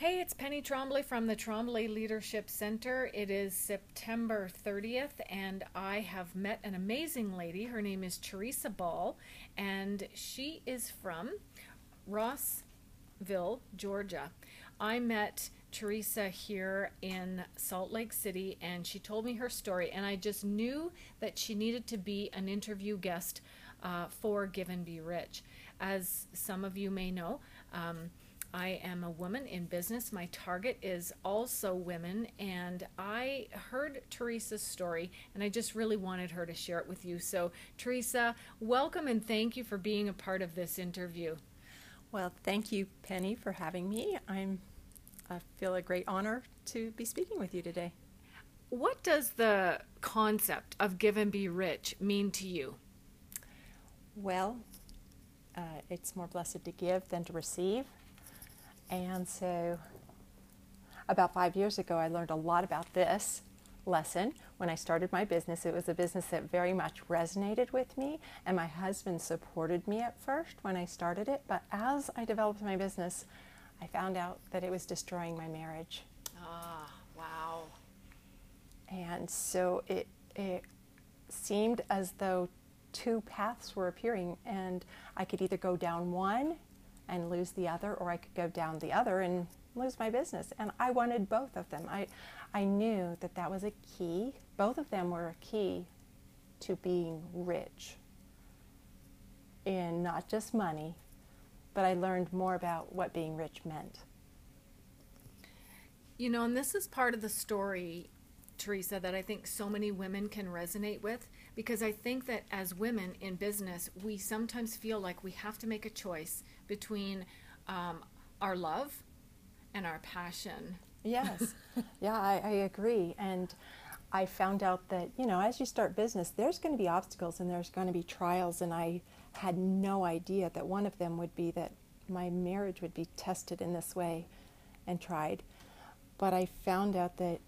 Hey, it's Penny Trombley from the Trombley Leadership Center. It is September 30th, and I have met an amazing lady. Her name is Teresa Ball, and she is from Rossville, Georgia. I met Teresa here in Salt Lake City, and she told me her story, and I just knew that she needed to be an interview guest for Give and Be Rich. As some of you may know, I am a woman in business. My target is also women, and I heard Teresa's story, and I just really wanted her to share it with you. So, Teresa, welcome and thank you for being a part of this interview. Well, thank you, Penny, for having me. I feel a great honor to be speaking with you today. What does the concept of Give and Be Rich mean to you? Well, it's more blessed to give than to receive. And so about 5 years ago, I learned a lot about this lesson. When I started my business, it was a business that very much resonated with me, and my husband supported me at first when I started it. But as I developed my business, I found out that it was destroying my marriage. Ah, wow. And so it seemed as though two paths were appearing, and I could either go down one and lose the other, or I could go down the other and lose my business. And I wanted both of them. I knew that that was a key. Both of them were a key to being rich in not just money, but I learned more about what being rich meant. You know, and this is part of the story, Teresa, that I think so many women can resonate with, because I think that as women in business, we sometimes feel like we have to make a choice between our love and our passion. Yes, yeah, I agree. And I found out that, as you start business, there's going to be obstacles and there's going to be trials. And I had no idea that one of them would be that my marriage would be tested in this way and tried. But I found out that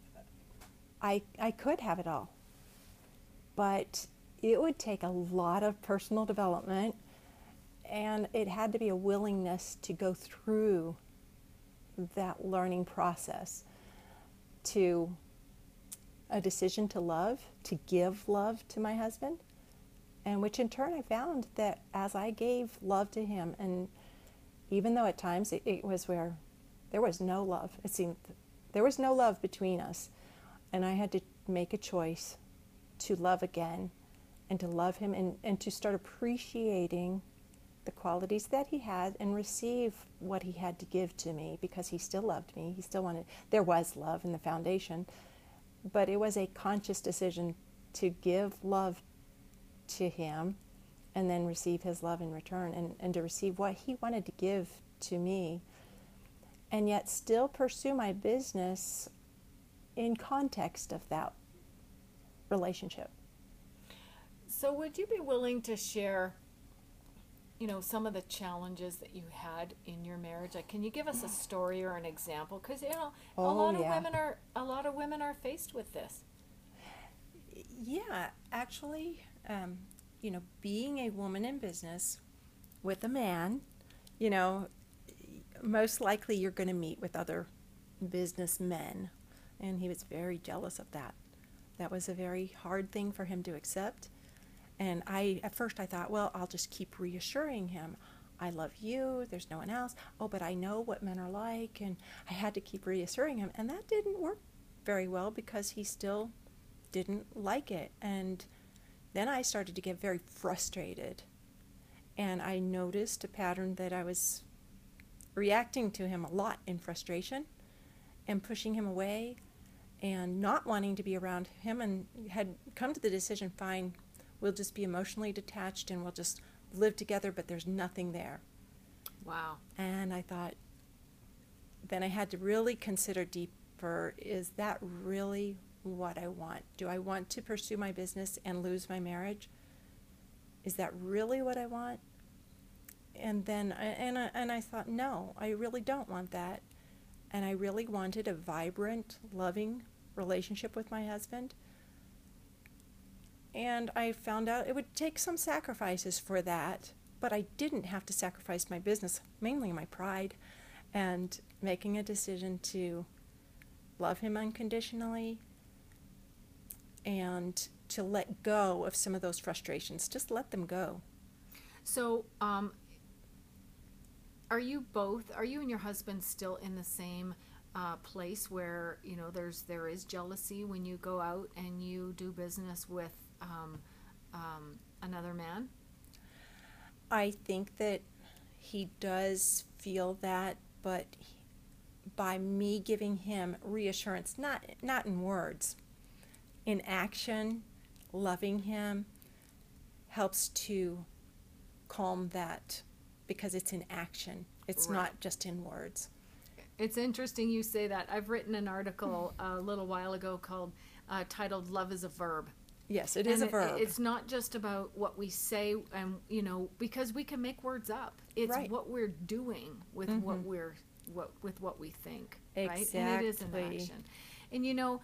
I could have it all. But it would take a lot of personal development, and it had to be a willingness to go through that learning process, to a decision to love, to give love to my husband, and which in turn I found that as I gave love to him, and even though at times it was where there was no love, it seemed there was no love between us, and I had to make a choice to love again and to love him and to start appreciating the qualities that he had and receive what he had to give to me, because he still loved me. He still wanted, there was love in the foundation, but it was a conscious decision to give love to him and then receive his love in return, and to receive what he wanted to give to me, and yet still pursue my business in context of that relationship. So would you be willing to share, some of the challenges that you had in your marriage? Like, can you give us a story or an example? Because a lot of Yeah. women are faced with this. Yeah, actually, being a woman in business with a man, you know, most likely you're going to meet with other businessmen, and he was very jealous of that. That was a very hard thing for him to accept. And at first I thought, well, I'll just keep reassuring him. I love you, there's no one else. Oh, but I know what men are like, and I had to keep reassuring him. And that didn't work very well because he still didn't like it. And then I started to get very frustrated. And I noticed a pattern that I was reacting to him a lot in frustration and pushing him away and not wanting to be around him, and had come to the decision, fine, we'll just be emotionally detached and we'll just live together, but there's nothing there. Wow. And I thought, then I had to really consider deeper, is that really what I want? Do I want to pursue my business and lose my marriage? Is that really what I want? And then, and I thought, no, I really don't want that. And I really wanted a vibrant, loving relationship with my husband. And I found out it would take some sacrifices for that, but I didn't have to sacrifice my business, mainly my pride. and making a decision to love him unconditionally and to let go of some of those frustrations. Just let them go. So, are you and your husband still in the same place where, you know, there is jealousy when you go out and you do business with another man? I think that he does feel that, but by me giving him reassurance, not in words, in action, loving him helps to calm that, because it's in action. It's Right. not just in words. It's interesting you say that. I've written an article a little while ago called titled "Love is a Verb." Yes, it is And a verb. It's not just about what we say, and you know, because we can make words up. It's Right. what we're doing with what we think, right? And it is an Exactly. action. And you know,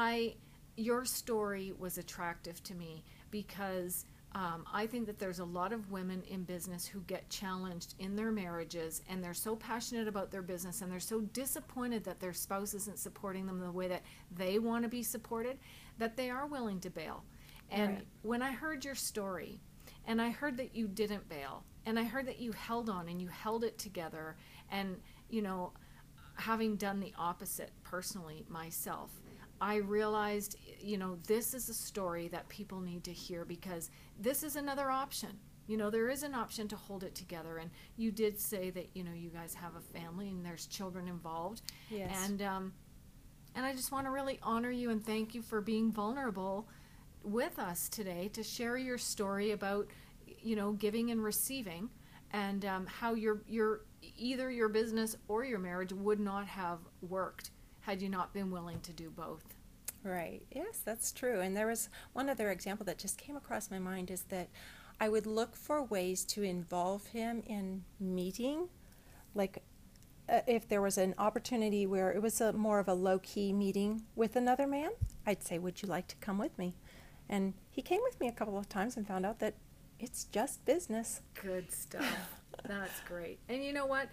your story was attractive to me because I think that there's a lot of women in business who get challenged in their marriages, and they're so passionate about their business, and they're so disappointed that their spouse isn't supporting them the way that they want to be supported, that they are willing to bail. And Right. when I heard your story, and I heard that you didn't bail, and I heard that you held on and you held it together, and you know, having done the opposite personally myself, I realized, you know, this is a story that people need to hear, because this is another option. You know, there is an option to hold it together. And you did say that, you know, you guys have a family and there's children involved. Yes. And I just want to really honor you and thank you for being vulnerable with us today to share your story about, you know, giving and receiving, and how either your business or your marriage would not have worked had you not been willing to do both. Right. Yes, that's true. And there was one other example that just came across my mind, is that I would look for ways to involve him in meeting, like if there was an opportunity where it was more of a low-key meeting with another man, I'd say, would you like to come with me? And he came with me a couple of times and found out that it's just business. Good stuff. That's great. And you know what?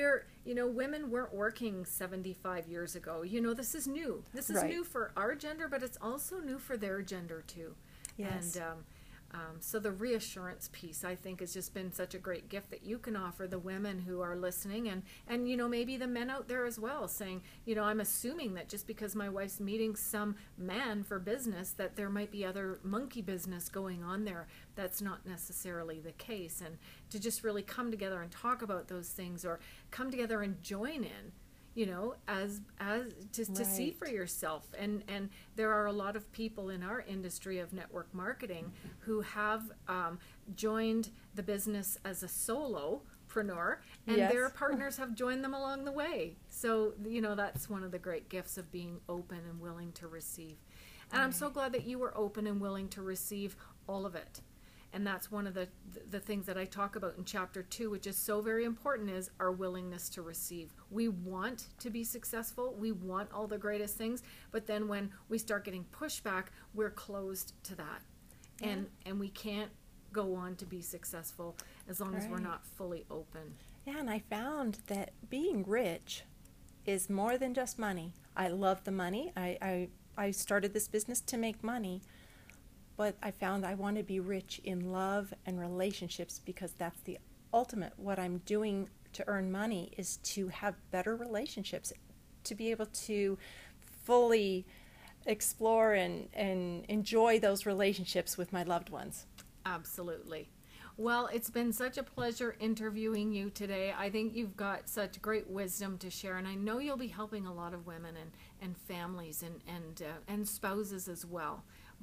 Women weren't working 75 years ago. You know, this is new. This is Right. new for our gender, but it's also new for their gender too. Yes. And so the reassurance piece, I think, has just been such a great gift that you can offer the women who are listening, and you know, maybe the men out there as well, saying, you know, I'm assuming that just because my wife's meeting some man for business, that there might be other monkey business going on there. That's not necessarily the case. And to just really come together and talk about those things, or come together and join in, you know, as just to see Right. for yourself. And there are a lot of people in our industry of network marketing who have joined the business as a solopreneur, and Yes. their partners have joined them along the way. So, you know, that's one of the great gifts of being open and willing to receive. And I'm so glad that you were open and willing to receive all of it. And that's one of the things that I talk about in chapter 2, which is so very important, is our willingness to receive. We want to be successful. We want all the greatest things. But then when we start getting pushback, we're closed to that. Yeah. And we can't go on to be successful as long as we're Right. not fully open. Yeah, and I found that being rich is more than just money. I love the money. I started this business to make money, but I found I want to be rich in love and relationships, because that's the ultimate. What I'm doing to earn money is to have better relationships, to be able to fully explore and enjoy those relationships with my loved ones. Absolutely. Well, it's been such a pleasure interviewing you today. I think you've got such great wisdom to share, and I know you'll be helping a lot of women and families and spouses as well.